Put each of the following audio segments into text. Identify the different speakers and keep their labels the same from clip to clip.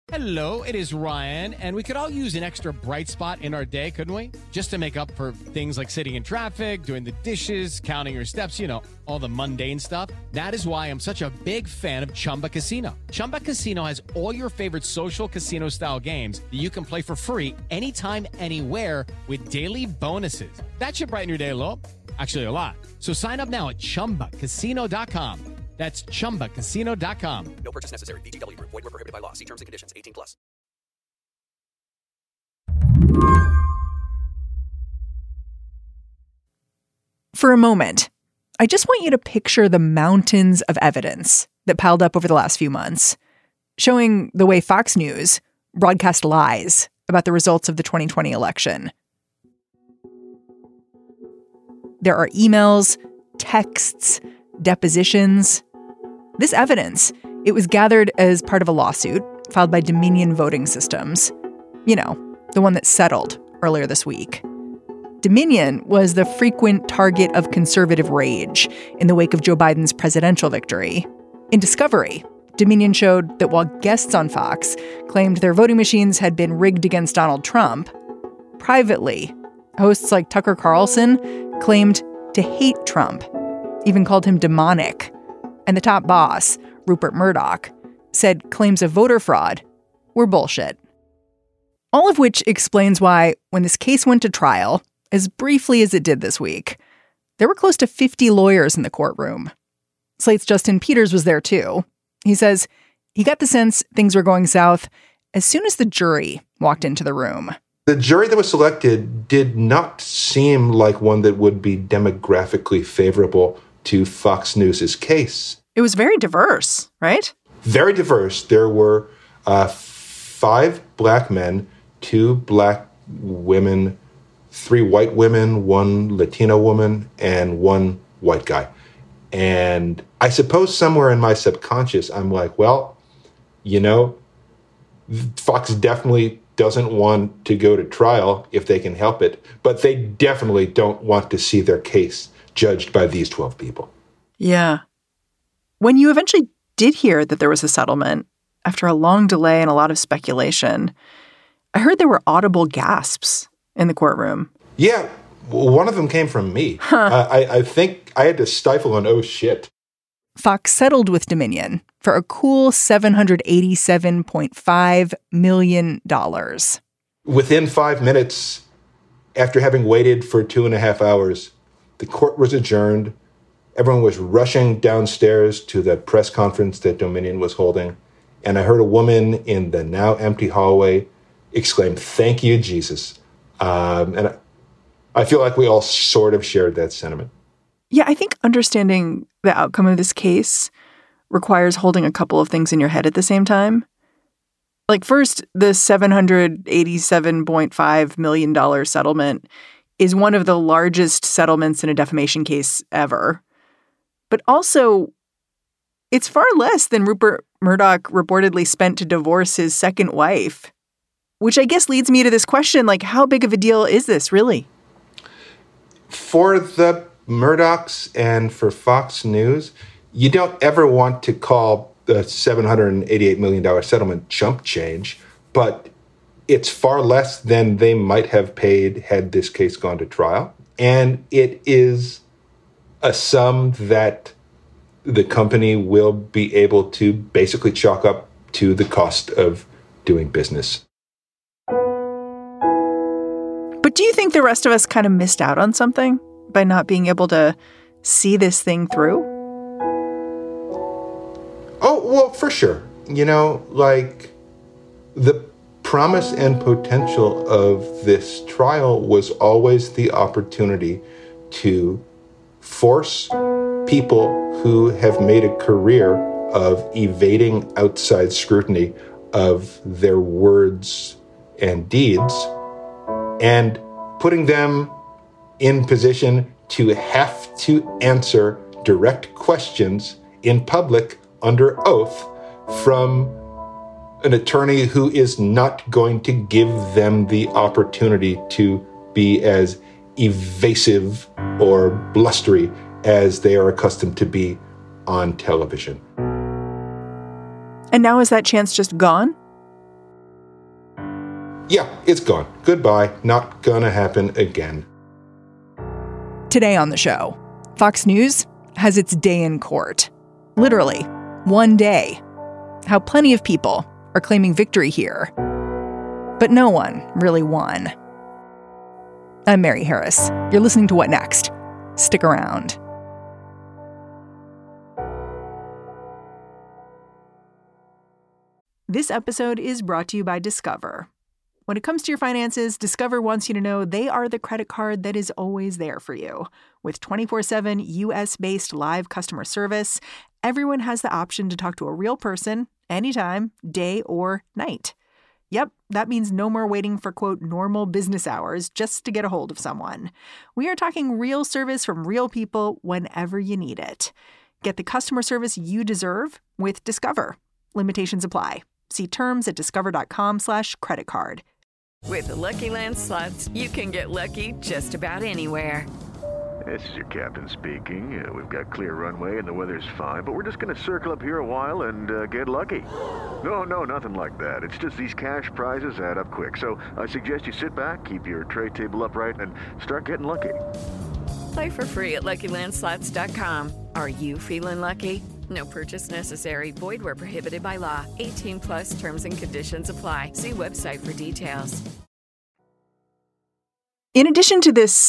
Speaker 1: Hello, it is Ryan, and we could all use an extra bright spot in our day, couldn't we? Just to make up for things like sitting in traffic, doing the dishes, counting your steps, all the mundane stuff. That is why I'm such a big fan of Chumba Casino. Chumba Casino has all your favorite social casino-style games that you can play for free anytime, anywhere with daily bonuses. That should brighten your day a little. Actually, a lot. So sign up now at ChumbaCasino.com. That's ChumbaCasino.com.
Speaker 2: No purchase necessary. VGW Group. Void where prohibited by law. See terms and conditions. 18+.
Speaker 3: For a moment, I just want you to picture the mountains of evidence that piled up over the last few months, showing the way Fox News broadcast lies about the results of the 2020 election. There are emails, texts, depositions. This evidence, it was gathered as part of a lawsuit filed by Dominion Voting Systems. You know, the one that settled earlier this week. Dominion was the frequent target of conservative rage in the wake of Joe Biden's presidential victory. In Discovery, Dominion showed that while guests on Fox claimed their voting machines had been rigged against Donald Trump, privately, hosts like Tucker Carlson claimed to hate Trump, even called him demonic. And the top boss, Rupert Murdoch, said claims of voter fraud were bullshit. All of which explains why, when this case went to trial, as briefly as it did this week, there were close to 50 lawyers in the courtroom. Slate's Justin Peters was there too. He says he got the sense things were going south as soon as the jury walked into the room.
Speaker 4: The jury that was selected did not seem like one that would be demographically favorable to Fox News' case.
Speaker 3: It was very diverse, right?
Speaker 4: Very diverse. There were 5 black men, 2 black women, 3 white women, 1 Latino woman, and 1 white guy. And I suppose somewhere in my subconscious, I'm like, well, Fox definitely doesn't want to go to trial if they can help it, but they definitely don't want to see their case judged by these 12 people.
Speaker 3: Yeah. When you eventually did hear that there was a settlement, after a long delay and a lot of speculation, I heard there were audible gasps in the courtroom.
Speaker 4: Yeah, one of them came from me. I think I had to stifle an oh shit.
Speaker 3: Fox settled with Dominion for a cool $787.5 million.
Speaker 4: Within 5 minutes, after having waited for 2.5 hours, the court was adjourned. Everyone was rushing downstairs to the press conference that Dominion was holding. And I heard a woman in the now empty hallway exclaim, "Thank you, Jesus." And I feel like we all sort of shared that sentiment.
Speaker 3: Yeah, I think understanding the outcome of this case requires holding a couple of things in your head at the same time. Like, first, the $787.5 million settlement is one of the largest settlements in a defamation case ever. But also, it's far less than Rupert Murdoch reportedly spent to divorce his second wife. Which I guess leads me to this question, like, how big of a deal is this, really?
Speaker 4: For the Murdochs and for Fox News, you don't ever want to call the $788 million settlement chump change, but it's far less than they might have paid had this case gone to trial. And it is a sum that the company will be able to basically chalk up to the cost of doing business.
Speaker 3: But do you think the rest of us kind of missed out on something by not being able to see this thing through?
Speaker 4: Oh, well, for sure. The promise and potential of this trial was always the opportunity to force people who have made a career of evading outside scrutiny of their words and deeds and putting them in position to have to answer direct questions in public under oath from an attorney who is not going to give them the opportunity to be as evasive or blustery as they are accustomed to be on television.
Speaker 3: And now is that chance just gone?
Speaker 4: Yeah, it's gone. Goodbye. Not gonna happen again.
Speaker 3: Today on the show, Fox News has its day in court. Literally, one day. How plenty of people are claiming victory here. But no one really won. I'm Mary Harris. You're listening to What Next? Stick around. This episode is brought to you by Discover. When it comes to your finances, Discover wants you to know they are the credit card that is always there for you. With 24/7 U.S.-based live customer service, everyone has the option to talk to a real person anytime, day or night. Yep, that means no more waiting for, quote, normal business hours just to get a hold of someone. We are talking real service from real people whenever you need it. Get the customer service you deserve with Discover. Limitations apply. See terms at discover.com/creditcard.
Speaker 5: With the Lucky Land Slots, you can get lucky just about anywhere.
Speaker 6: This is your captain speaking. We've got clear runway and the weather's fine, but we're just going to circle up here a while and get lucky. No, nothing like that. It's just these cash prizes add up quick. So I suggest you sit back, keep your tray table upright, and start getting lucky.
Speaker 5: Play for free at LuckyLandSlots.com. Are you feeling lucky? No purchase necessary. Void where prohibited by law. 18+ terms and conditions apply. See website for details.
Speaker 3: In addition to this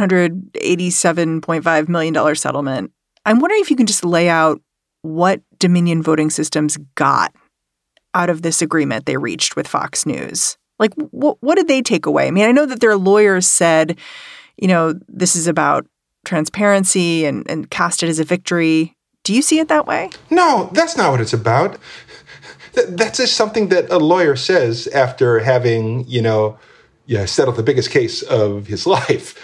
Speaker 3: $787.5 million settlement, I'm wondering if you can just lay out what Dominion Voting Systems got out of this agreement they reached with Fox News. Like, what did they take away? I mean, I know that their lawyers said, this is about transparency and cast it as a victory. Do you see it that way?
Speaker 4: No, that's not what it's about. That's just something that a lawyer says after having, settled the biggest case of his life.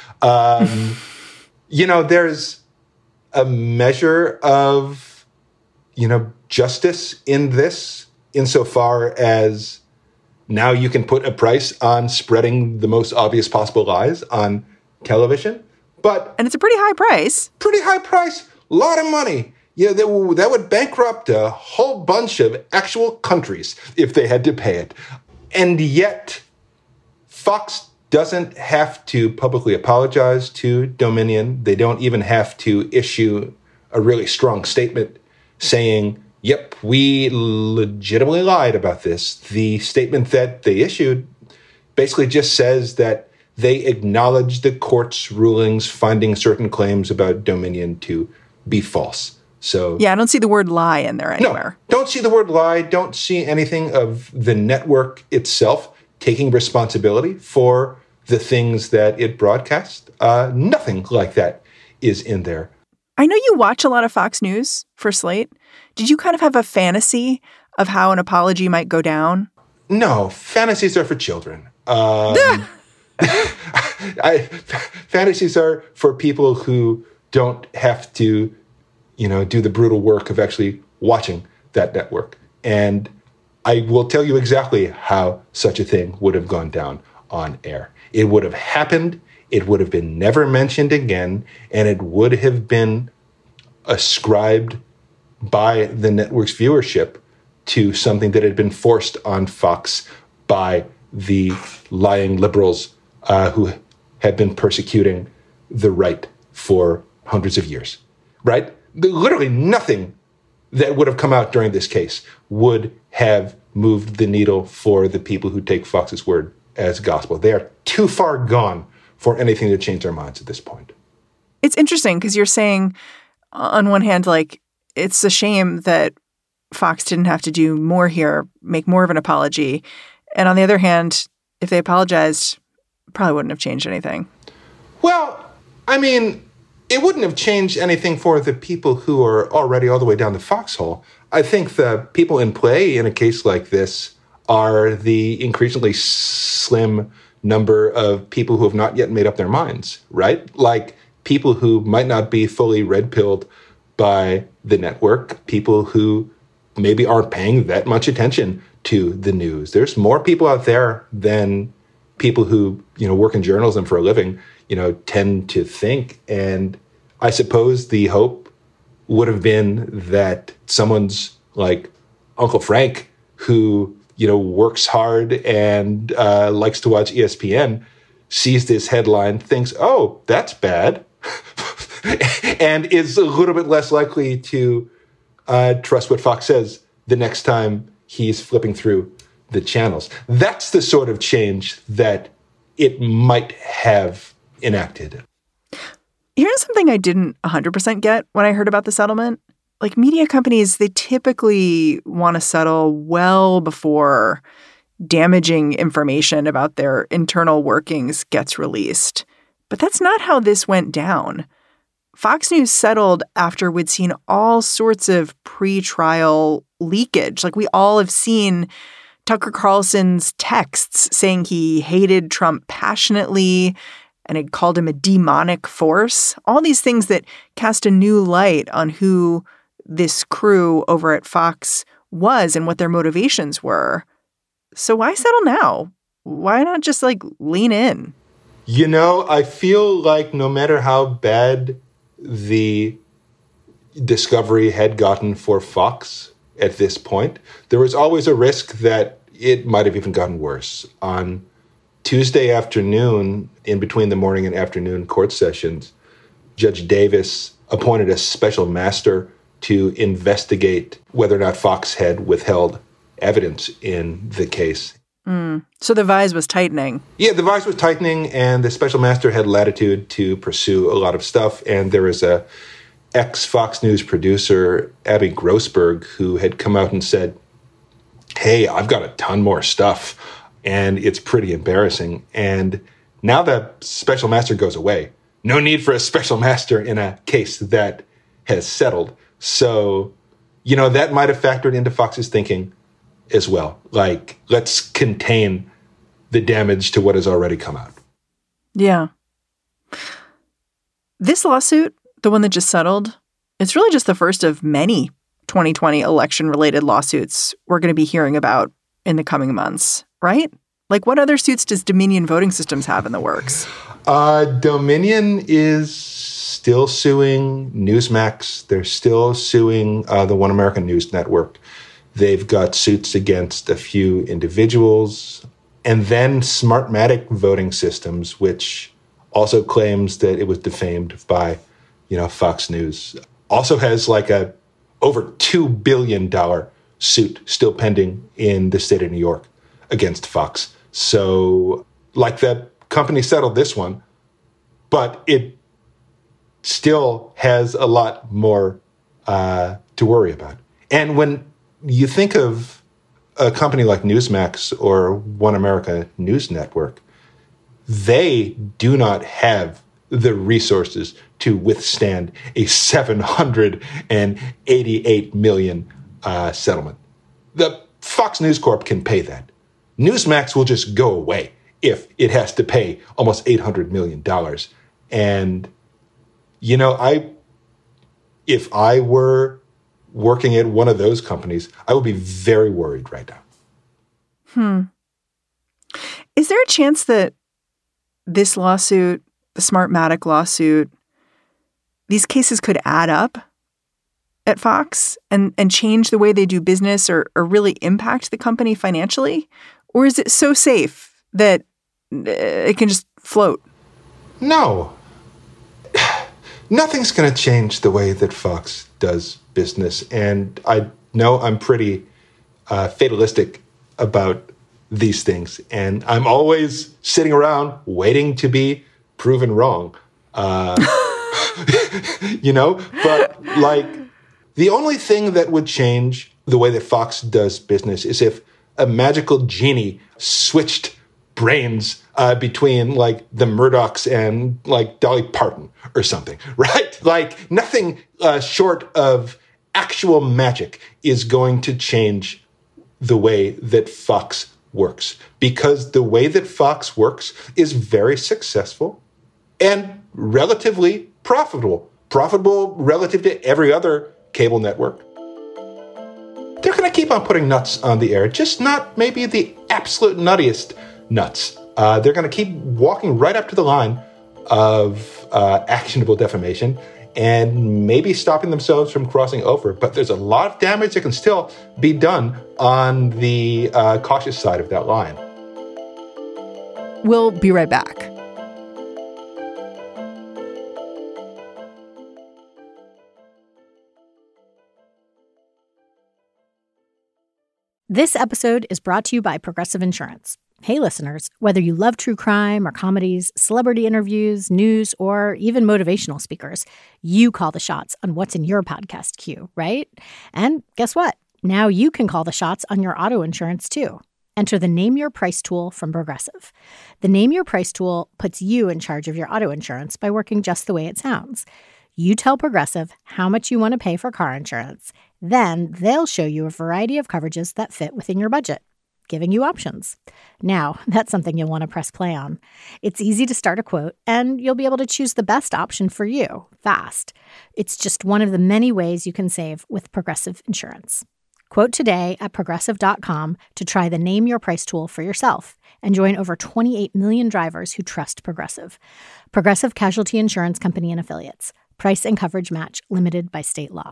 Speaker 4: There's a measure of, justice in this, insofar as now you can put a price on spreading the most obvious possible lies on television. And
Speaker 3: it's a pretty high price.
Speaker 4: Pretty high price. A lot of money. Yeah, that would bankrupt a whole bunch of actual countries if they had to pay it. And yet, Fox doesn't have to publicly apologize to Dominion. They don't even have to issue a really strong statement saying, yep, we legitimately lied about this. The statement that they issued basically just says that they acknowledge the court's rulings finding certain claims about Dominion to be false. So
Speaker 3: yeah, I don't see the word lie in there anywhere.
Speaker 4: No, don't see the word lie. Don't see anything of the network itself taking responsibility for the things that it broadcasts. Nothing like that is in there.
Speaker 3: I know you watch a lot of Fox News for Slate. Did you kind of have a fantasy of how an apology might go down?
Speaker 4: No, fantasies are for children. Fantasies are for people who don't have to do the brutal work of actually watching that network. And I will tell you exactly how such a thing would have gone down on air. It would have happened. It would have been never mentioned again. And it would have been ascribed by the network's viewership to something that had been forced on Fox by the lying liberals who had been persecuting the right for hundreds of years, right? Literally nothing that would have come out during this case would have moved the needle for the people who take Fox's word as gospel. They are too far gone for anything to change their minds at this point.
Speaker 3: It's interesting because you're saying, on one hand, like, it's a shame that Fox didn't have to do more here, make more of an apology. And on the other hand, if they apologized, probably wouldn't have changed anything.
Speaker 4: Well, I mean, it wouldn't have changed anything for the people who are already all the way down the foxhole. I think the people in play in a case like this are the increasingly slim number of people who have not yet made up their minds, right? Like people who might not be fully red-pilled by the network, people who maybe aren't paying that much attention to the news. There's more people out there than people who, work in journalism for a living, tend to think. And I suppose the hope would have been that someone's like Uncle Frank, who, works hard and likes to watch ESPN, sees this headline, thinks, oh, that's bad, and is a little bit less likely to trust what Fox says the next time he's flipping through the channels. That's the sort of change that it might have enacted.
Speaker 3: Here's something I didn't 100% get when I heard about the settlement. Like, media companies, they typically want to settle well before damaging information about their internal workings gets released. But that's not how this went down. Fox News settled after we'd seen all sorts of pre-trial leakage. Like, we all have seen Tucker Carlson's texts saying he hated Trump passionately and had called him a demonic force. All these things that cast a new light on who this crew over at Fox was and what their motivations were. So why settle now? Why not just lean in?
Speaker 4: I feel like no matter how bad the discovery had gotten for Fox at this point, there was always a risk that it might have even gotten worse. On Tuesday afternoon, in between the morning and afternoon court sessions, Judge Davis appointed a special master to investigate whether or not Fox had withheld evidence in the case.
Speaker 3: So the vise was tightening.
Speaker 4: Yeah, the vise was tightening, and the special master had latitude to pursue a lot of stuff. And there was a ex-Fox News producer, Abby Grossberg, who had come out and said, hey, I've got a ton more stuff, and it's pretty embarrassing. And now the special master goes away. No need for a special master in a case that has settled. So, that might have factored into Fox's thinking as well. Let's contain the damage to what has already come out.
Speaker 3: Yeah. This lawsuit, the one that just settled, it's really just the first of many 2020 election-related lawsuits we're going to be hearing about in the coming months, right? What other suits does Dominion Voting Systems have in the works?
Speaker 4: Dominion is still suing Newsmax. They're still suing the One American News Network. They've got suits against a few individuals. And then Smartmatic Voting Systems, which also claims that it was defamed by, Fox News, also has a over $2 billion suit still pending in the state of New York against Fox. So, the company settled this one, but it still has a lot more to worry about. And when you think of a company like Newsmax or One America News Network, they do not have the resources to withstand a $788 million settlement. The Fox News Corp can pay that. Newsmax will just go away if it has to pay almost $800 million. And, if I were working at one of those companies, I would be very worried right now.
Speaker 3: Is there a chance that this lawsuit, the Smartmatic lawsuit, these cases could add up at Fox and change the way they do business or really impact the company financially? Or is it so safe that it can just float?
Speaker 4: No. Nothing's going to change the way that Fox does business. And I know I'm pretty fatalistic about these things. And I'm always sitting around waiting to be proven wrong. But the only thing that would change the way that Fox does business is if a magical genie switched brains between the Murdochs and Dolly Parton or something, right? Nothing short of actual magic is going to change the way that Fox works, because the way that Fox works is very successful and relatively profitable relative to every other cable network. They're going to keep on putting nuts on the air, just not maybe the absolute nuttiest nuts. They're going to keep walking right up to the line of actionable defamation. and maybe stopping themselves from crossing over. But there's a lot of damage that can still be done on the cautious side of that line.
Speaker 3: We'll be right back.
Speaker 7: This episode is brought to you by Progressive Insurance. Hey, listeners, whether you love true crime or comedies, celebrity interviews, news, or even motivational speakers, you call the shots on what's in your podcast queue, right? And guess what? Now you can call the shots on your auto insurance, too. Enter the Name Your Price tool from Progressive. The Name Your Price tool puts you in charge of your auto insurance by working just the way it sounds. You tell Progressive how much you want to pay for car insurance. Then they'll show you a variety of coverages that fit within your budget, giving you options. Now, that's something you'll want to press play on. It's easy to start a quote, and you'll be able to choose the best option for you fast. It's just one of the many ways you can save with Progressive Insurance. Quote today at Progressive.com to try the Name Your Price tool for yourself and join over 28 million drivers who trust Progressive. Progressive Casualty Insurance Company and Affiliates. Price and coverage match limited by state law.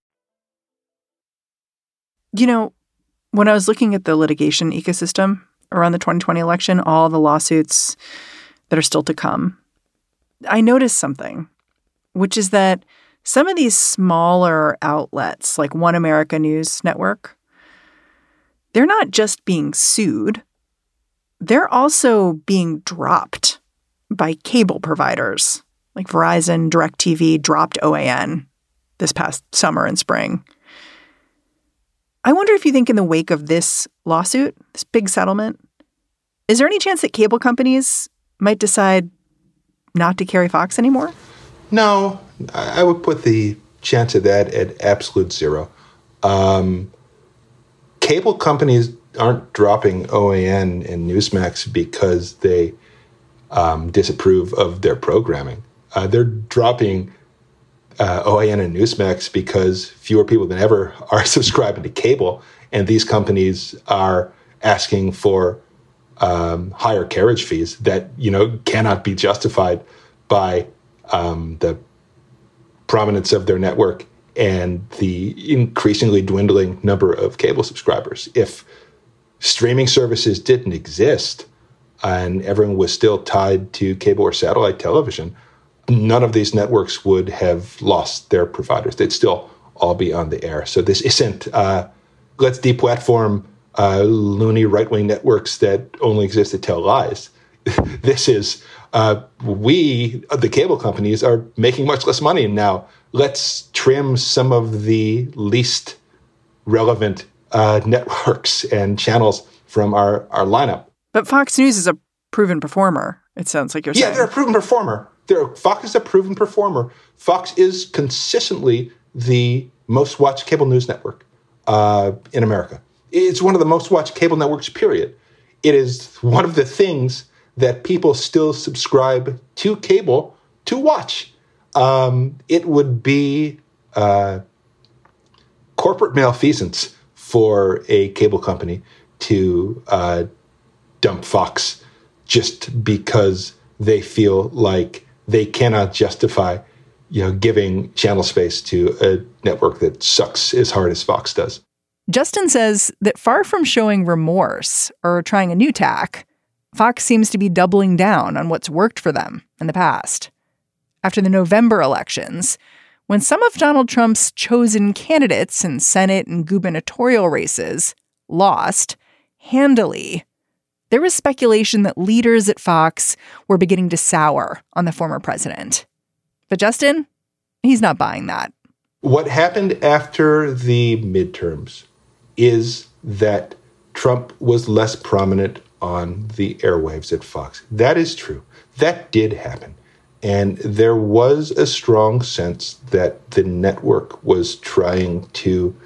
Speaker 3: You know, when I was looking at the litigation ecosystem around the 2020 election, all the lawsuits that are still to come, I noticed something, which is that some of these smaller outlets, like One America News Network, they're not just being sued, they're also being dropped by cable providers. Like Verizon, DirecTV dropped OAN this past summer and spring. I wonder if you think in the wake of this lawsuit, this big settlement, is there any chance that cable companies might decide not to carry Fox anymore?
Speaker 4: No, I would put the chance of that at absolute zero. Cable companies aren't dropping OAN and Newsmax because they disapprove of their programming. They're dropping OAN and Newsmax because fewer people than ever are subscribing to cable, and these companies are asking for higher carriage fees that cannot be justified by the prominence of their network and the increasingly dwindling number of cable subscribers. If streaming services didn't exist and everyone was still tied to cable or satellite television, none of these networks would have lost their providers. They'd still all be on the air. So this isn't let's deplatform loony right-wing networks that only exist to tell lies. This is we, the cable companies, are making much less money now. Let's trim some of the least relevant networks and channels from our lineup.
Speaker 3: But Fox News is a proven performer, it sounds like you're saying.
Speaker 4: Yeah, they're a proven performer. Fox is a proven performer. Fox is consistently the most watched cable news network in America. It's one of the most watched cable networks, period. It is one of the things that people still subscribe to cable to watch. It would be corporate malfeasance for a cable company to dump Fox just because they feel like they cannot justify, giving channel space to a network that sucks as hard as Fox does.
Speaker 3: Justin says that far from showing remorse or trying a new tack, Fox seems to be doubling down on what's worked for them in the past. After the November elections, when some of Donald Trump's chosen candidates in Senate and gubernatorial races lost handily, there was speculation that leaders at Fox were beginning to sour on the former president. But Justin, he's not buying that.
Speaker 4: What happened after the midterms is that Trump was less prominent on the airwaves at Fox. That is true. That did happen. And there was a strong sense that the network was trying to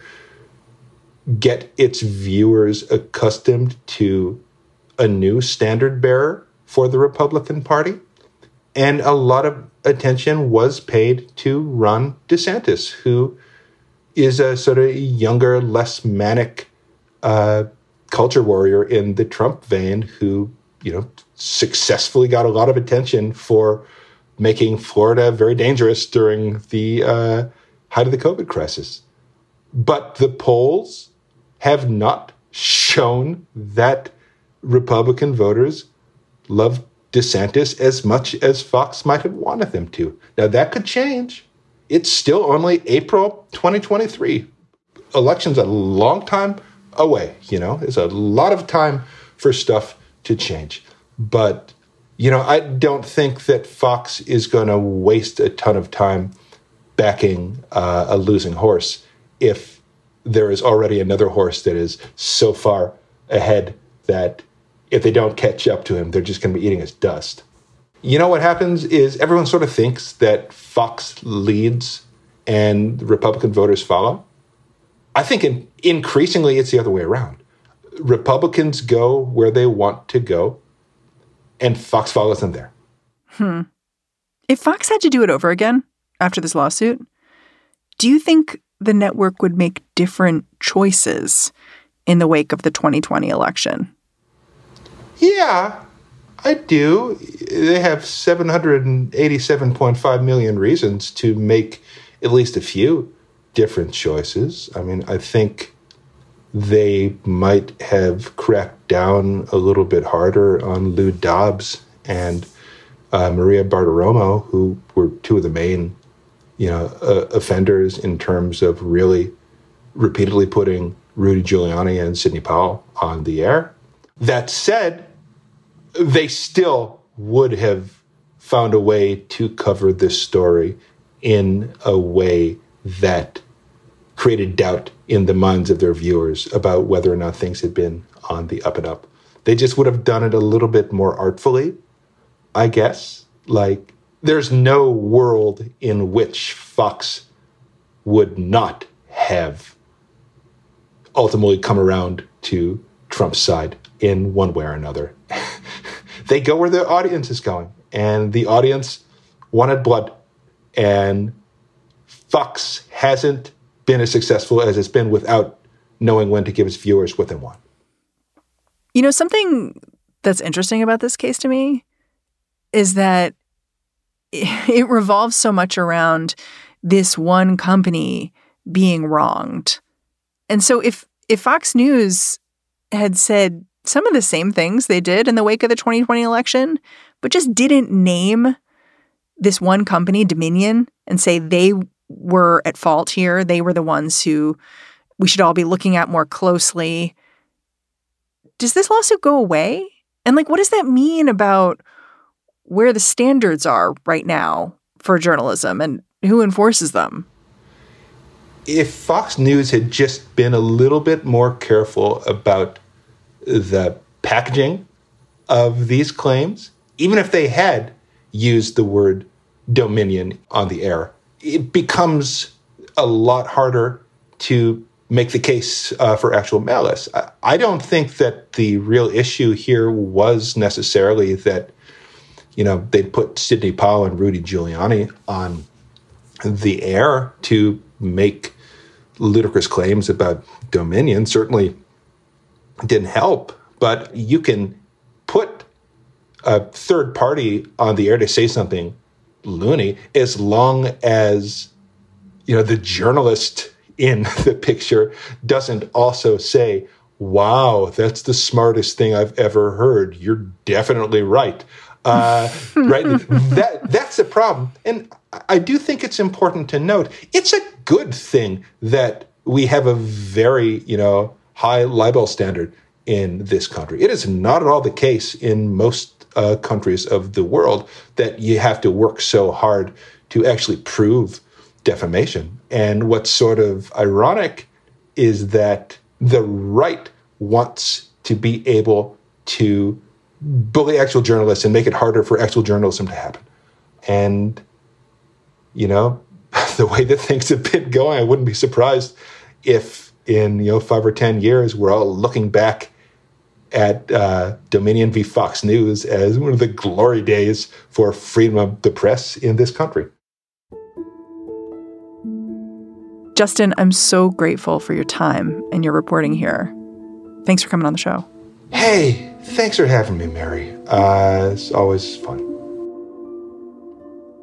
Speaker 4: get its viewers accustomed to a new standard bearer for the Republican Party. And a lot of attention was paid to Ron DeSantis, who is a sort of younger, less manic culture warrior in the Trump vein who, successfully got a lot of attention for making Florida very dangerous during the height of the COVID crisis. But the polls have not shown that Republican voters love DeSantis as much as Fox might have wanted them to. Now, that could change. It's still only April 2023. Election's a long time away, There's a lot of time for stuff to change. But, I don't think that Fox is going to waste a ton of time backing a losing horse if there is already another horse that is so far ahead that if they don't catch up to him, they're just going to be eating his dust. What happens is everyone sort of thinks that Fox leads and Republican voters follow. I think increasingly it's the other way around. Republicans go where they want to go, and Fox follows them there.
Speaker 3: If Fox had to do it over again after this lawsuit, do you think the network would make different choices in the wake of the 2020 election?
Speaker 4: Yeah, I do. They have 787.5 million reasons to make at least a few different choices. I mean, I think they might have cracked down a little bit harder on Lou Dobbs and Maria Bartiromo, who were two of the main, offenders in terms of really repeatedly putting Rudy Giuliani and Sidney Powell on the air. That said, they still would have found a way to cover this story in a way that created doubt in the minds of their viewers about whether or not things had been on the up and up. They just would have done it a little bit more artfully, I guess. Like, there's no world in which Fox would not have ultimately come around to Trump's side in one way or another. They go where the audience is going, and the audience wanted blood. And Fox hasn't been as successful as it's been without knowing when to give its viewers what they want.
Speaker 3: Something that's interesting about this case to me is that it revolves so much around this one company being wronged. And so if Fox News had said some of the same things they did in the wake of the 2020 election, but just didn't name this one company, Dominion, and say they were at fault here, they were the ones who we should all be looking at more closely, does this lawsuit go away? And what does that mean about where the standards are right now for journalism and who enforces them?
Speaker 4: If Fox News had just been a little bit more careful about the packaging of these claims, even if they had used the word Dominion on the air, it becomes a lot harder to make the case for actual malice. I don't think that the real issue here was necessarily that, they'd put Sidney Powell and Rudy Giuliani on the air to make ludicrous claims about Dominion. Certainly didn't help, but you can put a third party on the air to say something loony as long as, the journalist in the picture doesn't also say, wow, that's the smartest thing I've ever heard. You're definitely right. Right? That's the problem. And I do think it's important to note, it's a good thing that we have a very, high libel standard in this country. It is not at all the case in most countries of the world that you have to work so hard to actually prove defamation. And what's sort of ironic is that the right wants to be able to bully actual journalists and make it harder for actual journalism to happen. And, the way that things have been going, I wouldn't be surprised if in, 5 or 10 years, we're all looking back at Dominion v. Fox News as one of the glory days for freedom of the press in this country.
Speaker 3: Justin, I'm so grateful for your time and your reporting here. Thanks for coming on the show.
Speaker 4: Hey, thanks for having me, Mary. It's always fun.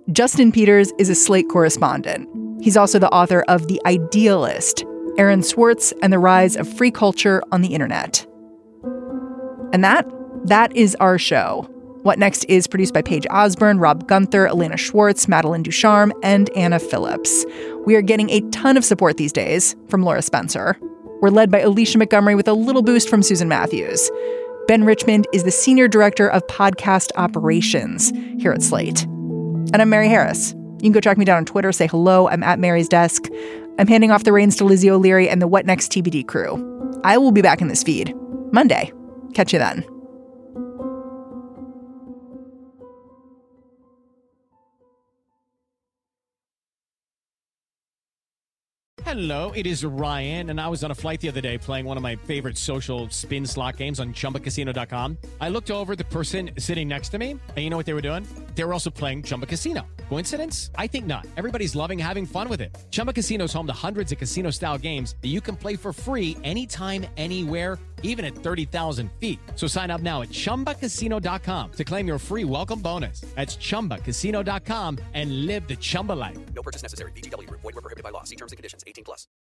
Speaker 3: Justin Peters is a Slate correspondent. He's also the author of The Idealist, Aaron Swartz and the Rise of Free Culture on the Internet. And that is our show. What Next is produced by Paige Osborne, Rob Gunther, Elena Schwartz, Madeline Ducharme, and Anna Phillips. We are getting a ton of support these days from Laura Spencer. We're led by Alicia Montgomery with a little boost from Susan Matthews. Ben Richmond is the Senior Director of Podcast Operations here at Slate. And I'm Mary Harris. You can go track me down on Twitter, say hello. I'm at Mary's desk. I'm handing off the reins to Lizzie O'Leary and the What Next TBD crew. I will be back in this feed Monday. Catch you then.
Speaker 1: Hello, it is Ryan, and I was on a flight the other day playing one of my favorite social spin slot games on ChumbaCasino.com. I looked over at the person sitting next to me, and you know what they were doing? They were also playing Chumba Casino. Coincidence? I think not. Everybody's loving having fun with it. Chumba Casino is home to hundreds of casino-style games that you can play for free anytime, anywhere, even at 30,000 feet. So sign up now at ChumbaCasino.com to claim your free welcome bonus. That's ChumbaCasino.com and live the Chumba life.
Speaker 2: No purchase necessary. VGW Group. Void where prohibited by law. See terms and conditions. 18+.